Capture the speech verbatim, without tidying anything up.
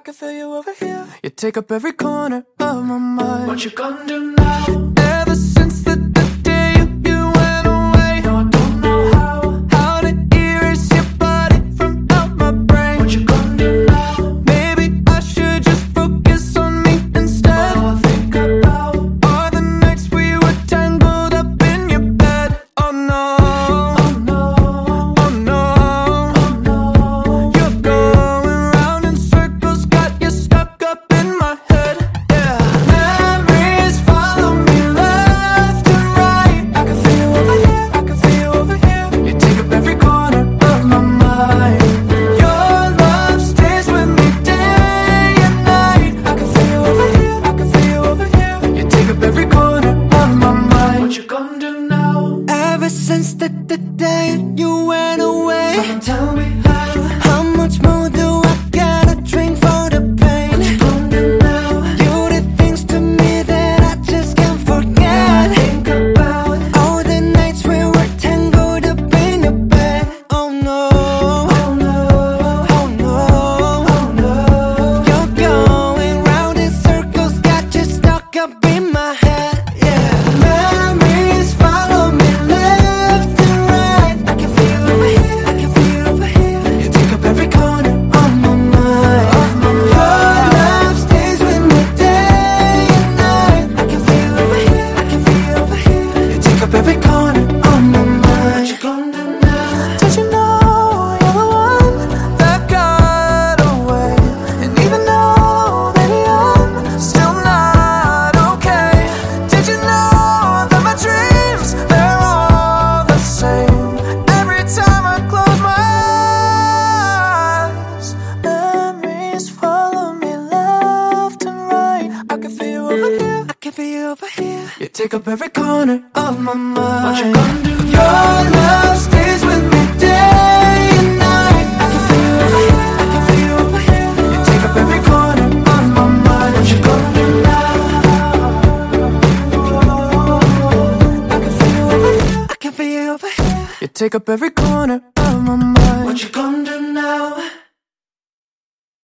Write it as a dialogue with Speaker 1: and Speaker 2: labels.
Speaker 1: can feel you over here. You take up every corner of my mind.
Speaker 2: What you gonna do now?
Speaker 1: Ever since the, the day you, you went away,
Speaker 2: No, I don't know how.
Speaker 1: how to erase your body from out my brain.
Speaker 2: What you gonna do now?
Speaker 1: Maybe I should just focus on me instead.
Speaker 2: All I think about
Speaker 1: Are the nights we were tangled up in your bed. Oh no,
Speaker 2: Oh no,
Speaker 1: oh no,
Speaker 2: oh no.
Speaker 1: you're going round in circles, got you stuck up in my head. Yeah, memories follow me left and right. I can feel you over here, I can feel you over here. You take up every corner of my mind. Your love stays with me day and night. I can feel you over here, I can feel you over here. You take up every corner of my mind.
Speaker 2: What you gonna do now?
Speaker 1: Ever since the, the day you went away,
Speaker 2: Someone tell me how.
Speaker 1: how much more do I gotta drink for the pain?
Speaker 2: What you gonna do now?
Speaker 1: You did things to me that I just can't forget.
Speaker 2: Think about
Speaker 1: All the nights we were tangled up in your bed. Oh no,
Speaker 2: Oh no,
Speaker 1: oh no,
Speaker 2: oh no.
Speaker 1: you're going round in circles, got you stuck up in my head. Yeah, memories follow me left and right. I can feel you over here, I can feel you over here. You take up every corner of my mind. Your love stays with me day and night. I can feel you over here, I can feel you over here. You take up every corner of my
Speaker 2: What
Speaker 1: mind.
Speaker 2: you gonna do now?
Speaker 1: Did you know you're the one that got away? And even though, baby, I'm still not okay. Did you know that my dreams, they're all the same? Every time I close my eyes, memories follow me left and right. I can feel you over here, I can feel you over here. You take up every corner of my mind.
Speaker 2: What you gonna do
Speaker 1: Your love stays with me day and night. I can feel you over here, I can feel you over here. You take up every corner of my mind.
Speaker 2: What you gonna do now?
Speaker 1: I can feel you over here, I can feel you over here. You take up every corner of my mind.
Speaker 2: What you gonna do now?